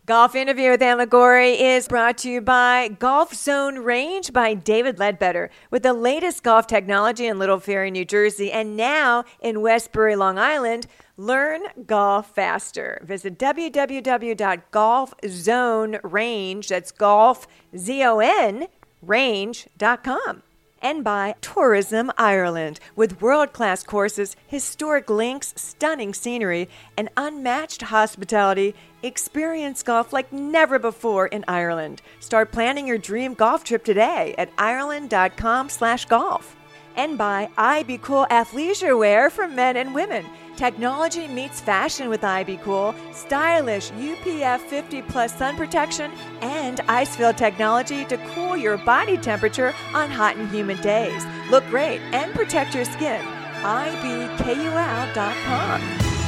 Golf Interview with Ann Liguori is brought to you by Golf Zone Range by David Ledbetter. With the latest golf technology in Little Ferry, New Jersey, and now in Westbury, Long Island, learn golf faster. Visit www.golfzonerange, that's golf, Z-O-N, range.com. And by Tourism Ireland, with world-class courses, historic links, stunning scenery, and unmatched hospitality. Experience golf like never before in Ireland. Start planning your dream golf trip today at ireland.com/golf. And by IB Cool athleisure wear for men and women. Technology meets fashion with IB Cool. Stylish UPF 50+ sun protection and ice-filled technology to cool your body temperature on hot and humid days. Look great and protect your skin. IBKUL.com.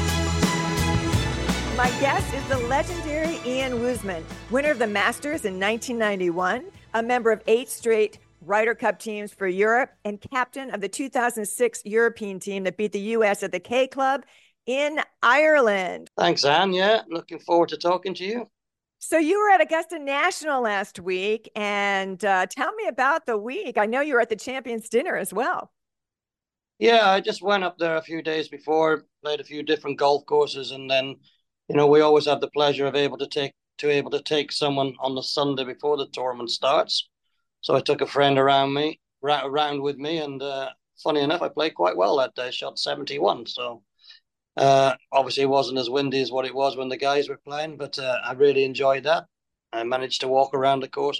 My guest is the legendary Ian Woosnam, winner of the Masters in 1991, a member of 8 straight Ryder Cup teams for Europe, and captain of the 2006 European team that beat the U.S. at the K Club in Ireland. Thanks, Anne. Yeah, looking forward to talking to you. So you were at Augusta National last week, and tell me about the week. I know you were at the Champions Dinner as well. Yeah, I just went up there a few days before, played a few different golf courses, and then, we always have the pleasure of able to take someone on the Sunday before the tournament starts. So I took a friend around with me, and funny enough, I played quite well that day. Shot 71. So obviously it wasn't as windy as what it was when the guys were playing, but I really enjoyed that. I managed to walk around the course,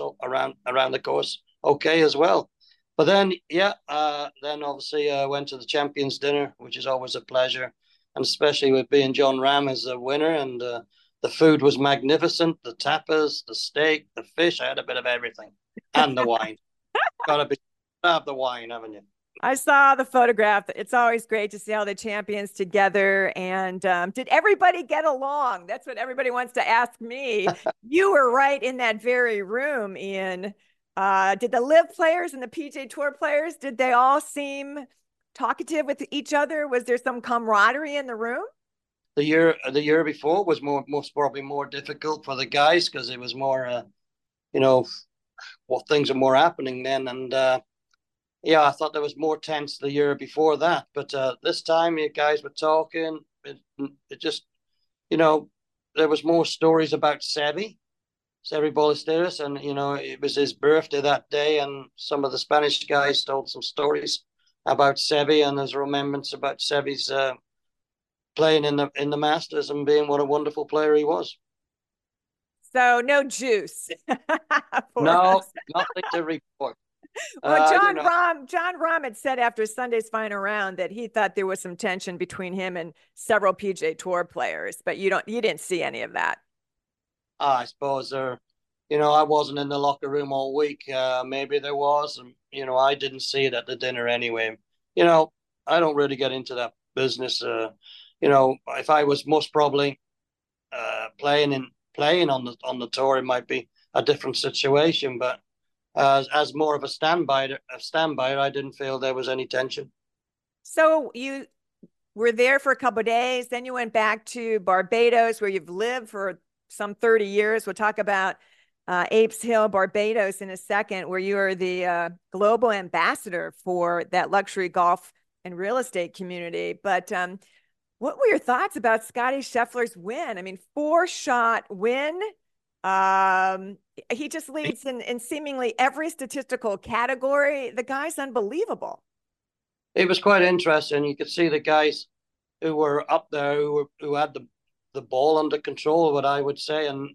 okay as well. But then, then obviously I went to the Champions Dinner, which is always a pleasure, and especially with being Jon Rahm as a winner, and the food was magnificent. The tapas, the steak, the fish. I had a bit of everything. And the wine. Gotta have the wine, haven't you? I saw the photograph. It's always great to see all the champions together. And did everybody get along? That's what everybody wants to ask me. You were right in that very room, Ian. Did the LIV players and the PGA Tour players, did they all seem talkative with each other? Was there some camaraderie in the room? The year before was most probably more difficult for the guys because it was more, things are more happening then. And I thought there was more tense the year before that. But this time, you guys were talking. It just, there was more stories about Seve Ballesteros, and it was his birthday that day, and some of the Spanish guys told some stories about Seve and his remembrance about Seve's playing in the Masters and being what a wonderful player he was. So no juice. No, nothing to report. Well, Jon Rahm had said after Sunday's final round that he thought there was some tension between him and several PGA Tour players, but you didn't see any of that. I suppose I wasn't in the locker room all week. Maybe there was, and I didn't see it at the dinner anyway. I don't really get into that business. If I was most probably playing on the tour, it might be a different situation. But as more of a standby, I didn't feel there was any tension. So you were there for a couple of days, then you went back to Barbados, where you've lived for some 30 years. We'll talk about Apes Hill, Barbados in a second, where you are the global ambassador for that luxury golf and real estate community. But what were your thoughts about Scottie Scheffler's win? I mean, 4-shot win. He just leads in seemingly every statistical category. The guy's unbelievable. It was quite interesting. You could see the guys who were up there who had the ball under control, what I would say. And,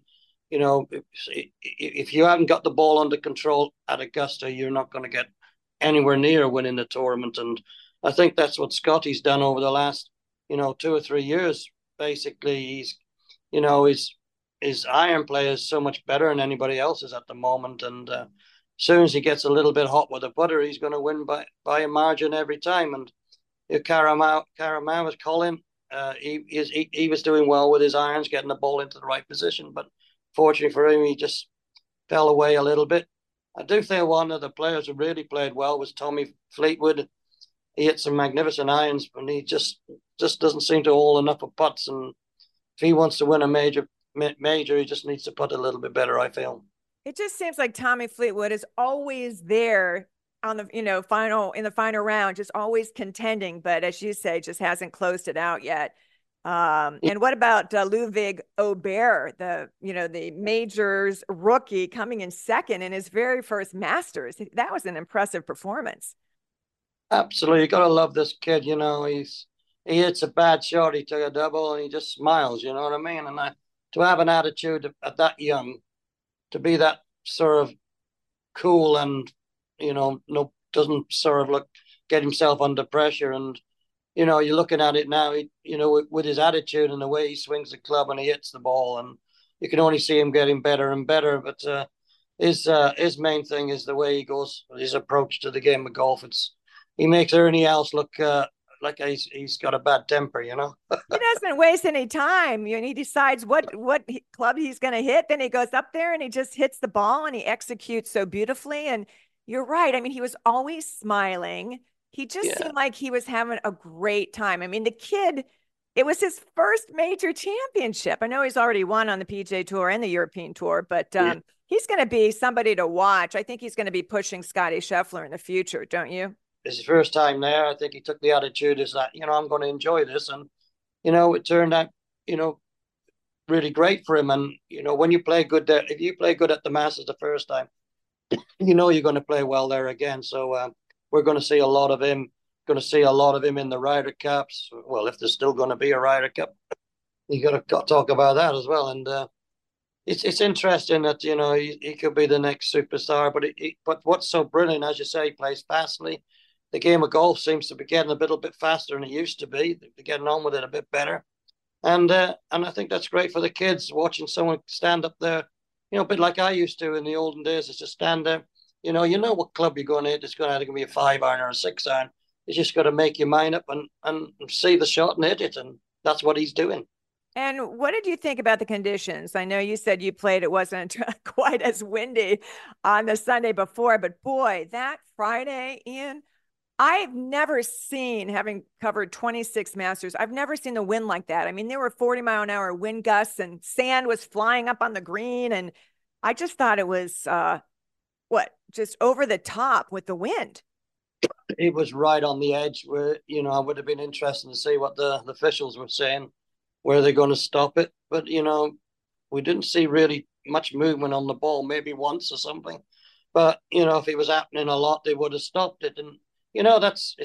if you haven't got the ball under control at Augusta, you're not going to get anywhere near winning the tournament. And I think that's what Scottie's done over the last 2 or 3 years. Basically, his iron play is so much better than anybody else's at the moment. And as soon as he gets a little bit hot with the putter, he's going to win by a margin every time. And Caramau was Colin. He was doing well with his irons, getting the ball into the right position. But fortunately for him, he just fell away a little bit. I do think one of the players who really played well was Tommy Fleetwood. He hit some magnificent irons, and he just doesn't seem to hole enough of putts. And if he wants to win a major major. He just needs to put a little bit better, I feel. It just seems like Tommy Fleetwood is always there on the final in the final round, just always contending, but as you say, just hasn't closed it out yet. And what about Ludwig Aubert, the majors rookie coming in second in his very first Masters? That was an impressive performance. Absolutely, you gotta love this kid. He hits a bad shot, he took a double, and he just smiles. You know what I mean? And to have an attitude at that young, to be that sort of cool and no doesn't sort of look get himself under pressure. And you're looking at it now, with his attitude and the way he swings the club and he hits the ball, and you can only see him getting better and better. But his main thing is the way he goes, his approach to the game of golf. He makes everything else look like he's got a bad temper. He doesn't waste any time. He decides what club he's going to hit. Then he goes up there and he just hits the ball and he executes so beautifully. And you're right. I mean, he was always smiling. He just seemed like he was having a great time. I mean, the kid, it was his first major championship. I know he's already won on the PGA Tour and the European Tour, but he's going to be somebody to watch. I think he's going to be pushing Scotty Scheffler in the future, don't you? It's his first time there. I think he took the attitude is that, I'm going to enjoy this. And, it turned out, really great for him. And, when you play good there, if you play good at the Masters the first time, you're going to play well there again. So we're going to see a lot of him, in the Ryder Cups. Well, if there's still going to be a Ryder Cup, you got to talk about that as well. And it's interesting that, he could be the next superstar. But what's so brilliant, as you say, he plays fastly. The game of golf seems to be getting a little bit faster than it used to be. They're getting on with it a bit better. And I think that's great for the kids, watching someone stand up there, a bit like I used to in the olden days, is just stand there. You know what club you're going to hit. It's going to either be a 5-iron or a 6-iron. You just got to make your mind up and see the shot and hit it. And that's what he's doing. And what did you think about the conditions? I know you said you played, it wasn't quite as windy on the Sunday before, but boy, that Friday, Ian, I've never seen, having covered 26 Masters, I've never seen the wind like that. I mean, there were 40-mile-an-hour wind gusts and sand was flying up on the green. And I just thought it was, just over the top with the wind. It was right on the edge where, I would have been interested to see what the officials were saying, where they're going to stop it. But, we didn't see really much movement on the ball, maybe once or something. But, if it was happening a lot, they would have stopped it. And, that's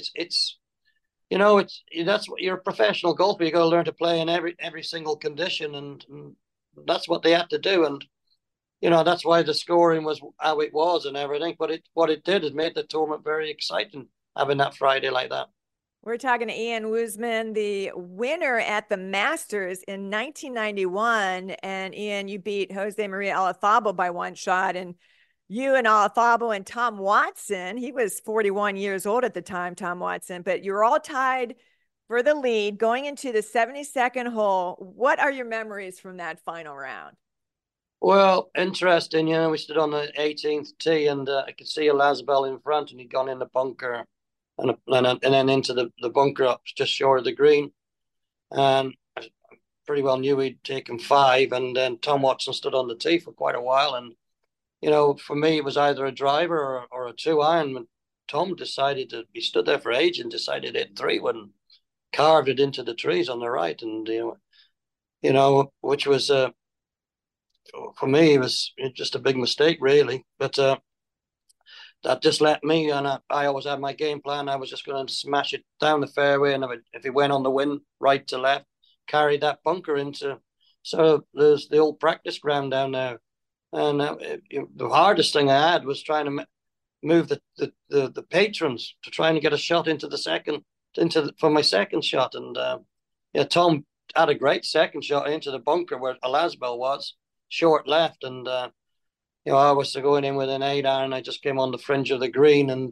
what you're a professional golfer. You got to learn to play in every single condition, and that's what they had to do. And that's why the scoring was how it was and everything. But what it did is made the tournament very exciting, having that Friday like that. We're talking to Ian Woosnam, the winner at the Masters in 1991. And Ian, you beat Jose Maria Olazabal by one shot, and you and Olazabal and Tom Watson, he was 41 years old at the time, Tom Watson, but you're all tied for the lead going into the 72nd hole. What are your memories from that final round? Well, interesting. We stood on the 18th tee, and I could see Olazabal in front, and he'd gone in the bunker, and then into the bunker up just short of the green. And I pretty well knew he'd taken 5, and then Tom Watson stood on the tee for quite a while. And for me, it was either a driver or a 2-iron. Tom he stood there for age and decided to hit 3 when carved it into the trees on the right. And, which was, for me, it was just a big mistake, really. But that just let me, and I always had my game plan. I was just going to smash it down the fairway. And if it went on the wind, right to left, carry that bunker into. So there's the old practice ground down there. And the hardest thing I had was trying to move the patrons to trying to get a shot into for my second shot. And Tom had a great second shot into the bunker where Olazabal was, short left. And I was going in with an 8-iron. I just came on the fringe of the green, and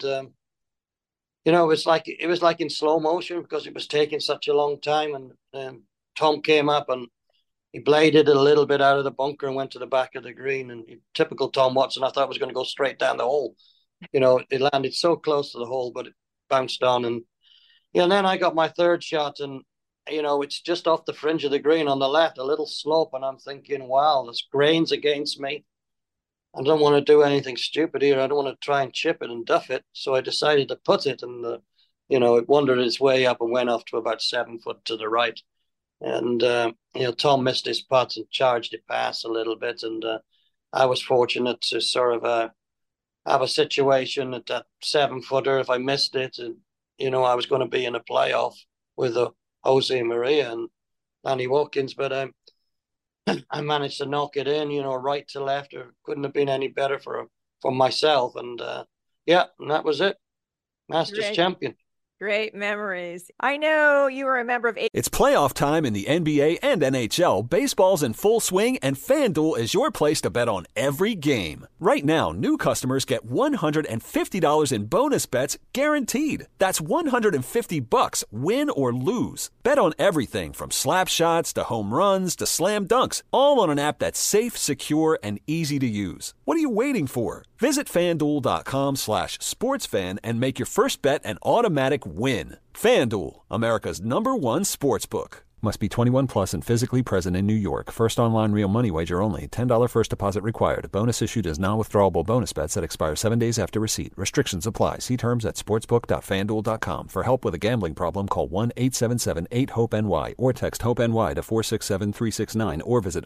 it was like in slow motion because it was taking such a long time. And Tom came up and he bladed it a little bit out of the bunker and went to the back of the green. And typical Tom Watson, I thought it was going to go straight down the hole. It landed so close to the hole, but it bounced on. And then I got my third shot, and it's just off the fringe of the green on the left, a little slope, and I'm thinking, wow, there's grains against me. I don't want to do anything stupid here. I don't want to try and chip it and duff it. So I decided to put it, and it wandered its way up and went off to about 7 foot to the right. And Tom missed his putt and charged it past a little bit, and I was fortunate to sort of have a situation at that 7 footer. If I missed it, and I was going to be in a playoff with Jose Maria and Danny Watkins, but I managed to knock it in, right to left. It couldn't have been any better for myself. And and that was it. Masters champion. Great memories. I know you were a member of... It's playoff time in the NBA and NHL. Baseball's in full swing, and FanDuel is your place to bet on every game. Right now, new customers get $150 in bonus bets guaranteed. That's $150, win or lose. Bet on everything from slap shots to home runs to slam dunks, all on an app that's safe, secure, and easy to use. What are you waiting for? Visit FanDuel.com/sportsfan and make your first bet an automatic win. FanDuel, America's #1 sportsbook. Must be 21 plus and physically present in New York. First online real money wager only. $10 first deposit required. Bonus issued as non-withdrawable bonus bets that expire 7 days after receipt. Restrictions apply. See terms at sportsbook.fanduel.com. For help with a gambling problem, call 1-877-8-HOPE-NY or text HOPE-NY to 467-369 or visit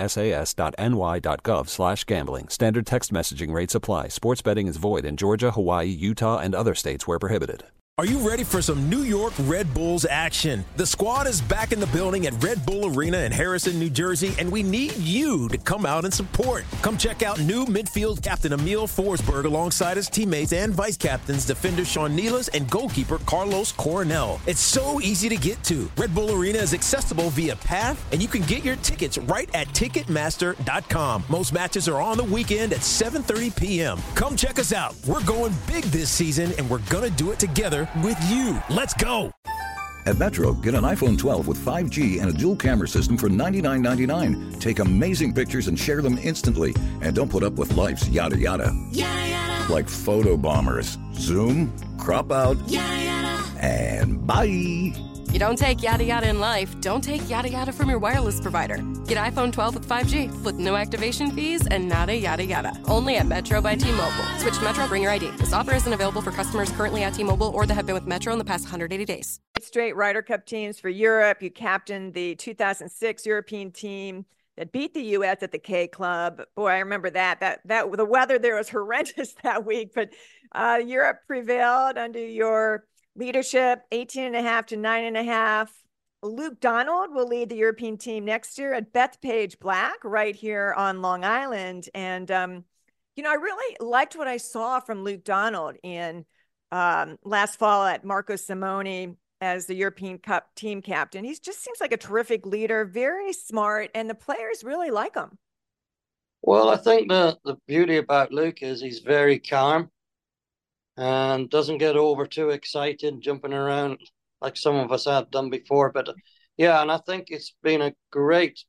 oasas.ny.gov/gambling. Standard text messaging rates apply. Sports betting is void in Georgia, Hawaii, Utah, and other states where prohibited. Are you ready for some New York Red Bulls action? The squad is back in the building at Red Bull Arena in Harrison, New Jersey, and we need you to come out and support. Come check out new midfield captain Emil Forsberg alongside his teammates and vice captains defender Sean Nealis and goalkeeper Carlos Coronel. It's so easy to get to. Red Bull Arena is accessible via Path, and you can get your tickets right at Ticketmaster.com. Most matches are on the weekend at 7:30 p.m. Come check us out. We're going big this season, and we're going to do it together with you. Let's go. At Metro, get an iPhone 12 with 5G and a dual camera system for $99.99. Take amazing pictures and share them instantly. And don't put up with life's yada yada. Yada yada. Like photo bombers. Zoom, crop out, yada yada. And bye. You don't take yada yada in life, don't take yada yada from your wireless provider. Get iPhone 12 with 5G with no activation fees and nada yada yada. Only at Metro by T-Mobile. Switch to Metro, bring your ID. This offer isn't available for customers currently at T-Mobile or that have been with Metro in the past 180 days. Straight Ryder Cup teams for Europe. You captained the 2006 European team that beat the U.S. at the K Club. Boy, I remember that the weather there was horrendous that week, but Europe prevailed under your leadership, 18.5 to 9.5. Luke Donald will lead the European team next year at Bethpage Black right here on Long Island. And, I really liked what I saw from Luke Donald in last fall at Marco Simone as the European Cup team captain. He just seems like a terrific leader, very smart, and the players really like him. Well, I think the beauty about Luke is he's very calm and doesn't get over too excited, jumping around like some of us have done before. But and I think it's been a great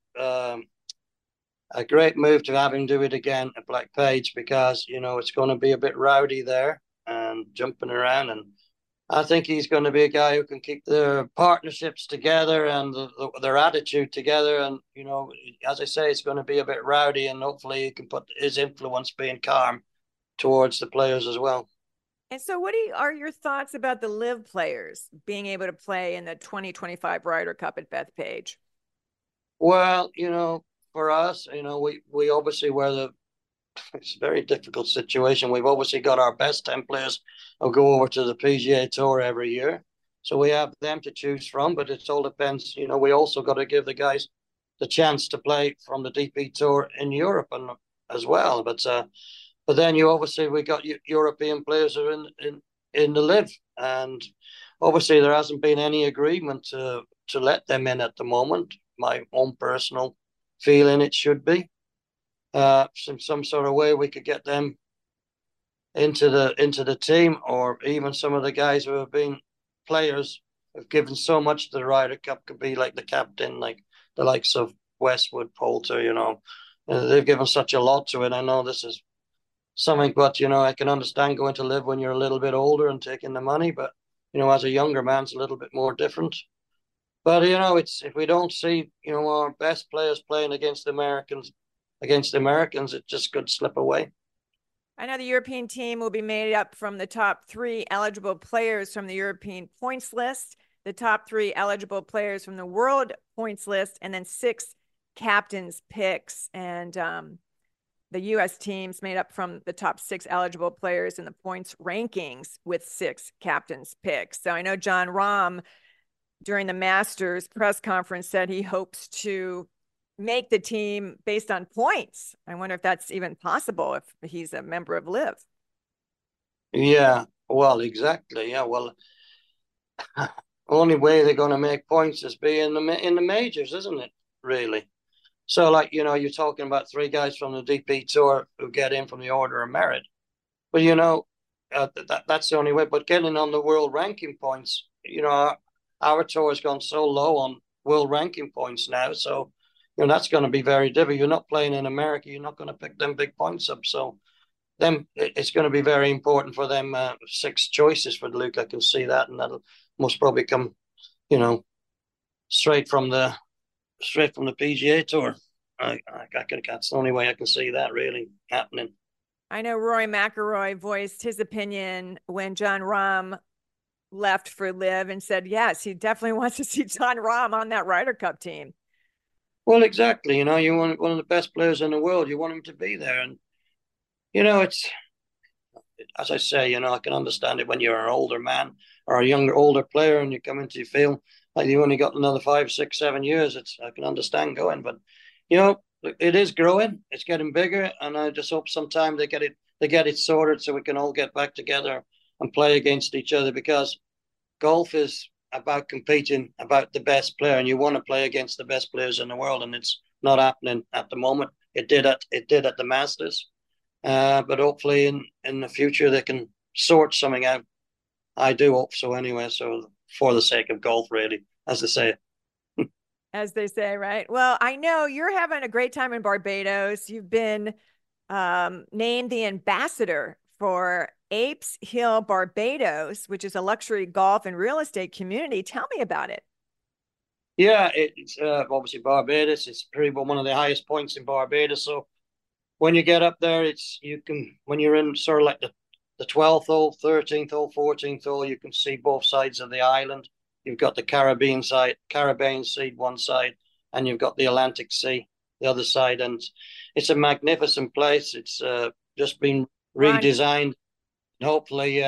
move to have him do it again at Blackpage because, it's going to be a bit rowdy there and jumping around. And I think he's going to be a guy who can keep their partnerships together and their attitude together. And, as I say, it's going to be a bit rowdy, and hopefully he can put his influence being calm towards the players as well. And so what are your thoughts about the LIV players being able to play in the 2025 Ryder Cup at Bethpage? Well, for us, we obviously it's a very difficult situation. We've obviously got our best 10 players who go over to the PGA Tour every year. So we have them to choose from, but it all depends. We also got to give the guys the chance to play from the DP Tour in Europe and as well. But then we got European players who are in the LIV, and obviously there hasn't been any agreement to let them in at the moment. My own personal feeling, it should be some sort of way we could get them into the team, or even some of the guys who have been players have given so much to the Ryder Cup could be like the captain, like the likes of Westwood, Poulter. They've given such a lot to it. I know this is something, but I can understand going to LIV when you're a little bit older and taking the money, but as a younger man, it's a little bit more different. But it's if we don't see our best players playing against Americans, it just could slip away. I know the European team will be made up from the top 3 eligible players from the European points list, the top 3 eligible players from the world points list, and then 6 captains picks. And the U.S. team's made up from the top 6 eligible players in the points rankings with 6 captains picks. So I know Jon Rahm during the Masters press conference said he hopes to make the team based on points. I wonder if that's even possible if he's a member of LIV. Yeah, well, exactly. Yeah, well, only way they're going to make points is be in the majors, isn't it? Really. So, like you're talking about 3 guys from the DP Tour who get in from the Order of Merit, but that's the only way. But getting on the world ranking points, our tour has gone so low on world ranking points now, so that's going to be very difficult. You're not playing in America. You're not going to pick them big points up. So it's going to be very important for them 6 choices for Luke. I can see that, and that'll most probably come, straight from the PGA Tour. That's the only way I can see that really happening. I know Rory McIlroy voiced his opinion when Jon Rahm left for LIV and said, yes, he definitely wants to see Jon Rahm on that Ryder Cup team. Well, exactly. You want one of the best players in the world. You want him to be there. And, it's, as I say, I can understand it when you're an older man or a younger, older player and you come into, you feel like you only got another 5, 6, 7 years. I can understand going, but, it is growing. It's getting bigger. And I just hope sometime they get it sorted so we can all get back together and play against each other, because golf is about competing about the best player, and you want to play against the best players in the world, and it's not happening at the moment. It did at the Masters, but hopefully in the future they can sort something out. I do hope so anyway. So for the sake of golf, really, as they say. As they say, right? Well, I know you're having a great time in Barbados. You've been named the ambassador for Apes Hill Barbados, which is a luxury golf and real estate community. Tell me about it. Yeah, it's obviously Barbados. It's pretty one of the highest points in Barbados. So when you get up there, when you're in sort of like the 12th hole, 13th hole, 14th hole, you can see both sides of the island. You've got the Caribbean Sea one side, and you've got the Atlantic Sea the other side, and it's a magnificent place. It's just been redesigned. Hopefully,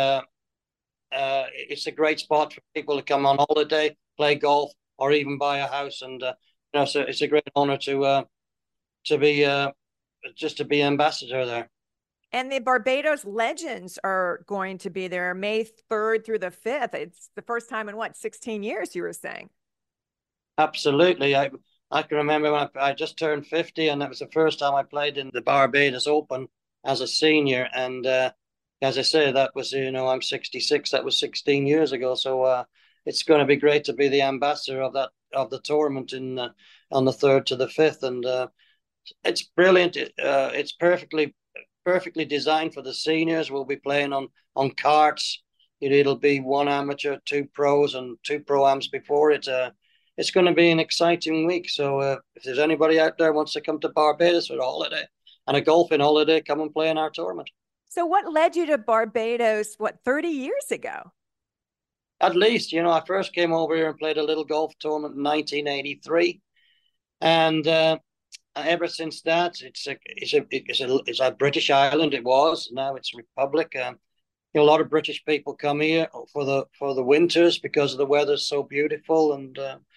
it's a great spot for people to come on holiday, play golf, or even buy a house. And so it's a great honor to be ambassador there. And the Barbados Legends are going to be there May 3rd through the 5th. It's the first time in 16 years, you were saying? Absolutely. I can remember when I just turned 50, and that was the first time I played in the Barbados Open as a senior. And as I say, that was, I'm 66. That was 16 years ago. So it's going to be great to be the ambassador of the tournament on the 3rd to the 5th. And it's brilliant. It's perfectly designed for the seniors. We'll be playing on carts. It'll be 1 amateur, 2 pros, and 2 pro-ams before it. It's going to be an exciting week. So if there's anybody out there who wants to come to Barbados for a holiday and a golfing holiday, come and play in our tournament. So what led you to Barbados, 30 years ago? At least, I first came over here and played a little golf tournament in 1983. And ever since that, it's a British island. It was. Now it's a republic. A lot of British people come here for the winters because the weather's so beautiful, and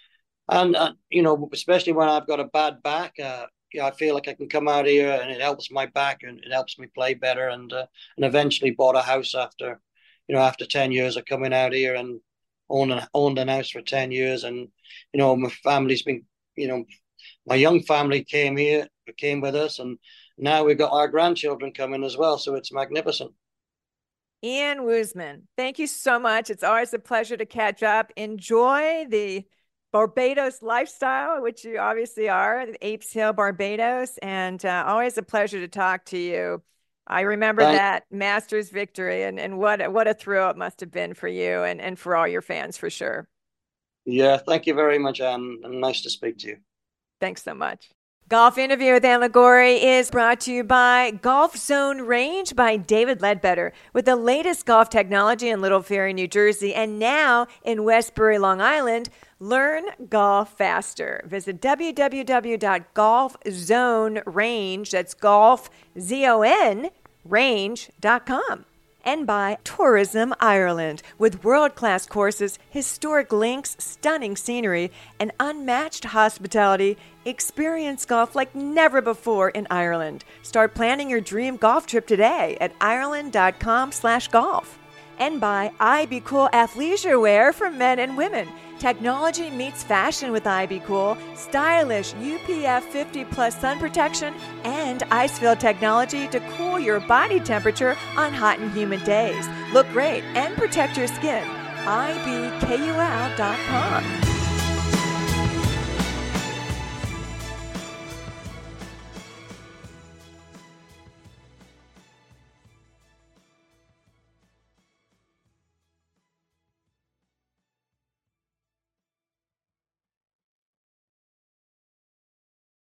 especially when I've got a bad back, I feel like I can come out here and it helps my back and it helps me play better. And eventually bought a house after 10 years of coming out here, and owned an house for 10 years. And my family's been, my young family came with us, and now we've got our grandchildren coming as well. So it's magnificent. Ian Woosman, thank you so much. It's always a pleasure to catch up. Enjoy the Barbados lifestyle, which you obviously are, the Apes Hill Barbados, and always a pleasure to talk to you. I remember that Masters victory, and what a thrill it must have been for you and for all your fans, for sure. Yeah, thank you very much, Anne, and nice to speak to you. Thanks so much. Golf Interview with Anne Liguori is brought to you by Golf Zone Range by David Ledbetter, with the latest golf technology in Little Ferry, New Jersey, and now in Westbury, Long Island. Learn golf faster. Visit www.golfzonerange, that's golf, Z-O-N, range.com. And by Tourism Ireland, with world-class courses, historic links, stunning scenery, and unmatched hospitality. Experience golf like never before in Ireland. Start planning your dream golf trip today at ireland.com/golf. And by iBeCool athleisure wear for men and women. Technology meets fashion with iBeCool. Stylish UPF 50+ sun protection and ice-filled technology to cool your body temperature on hot and humid days. Look great and protect your skin. ibkul.com.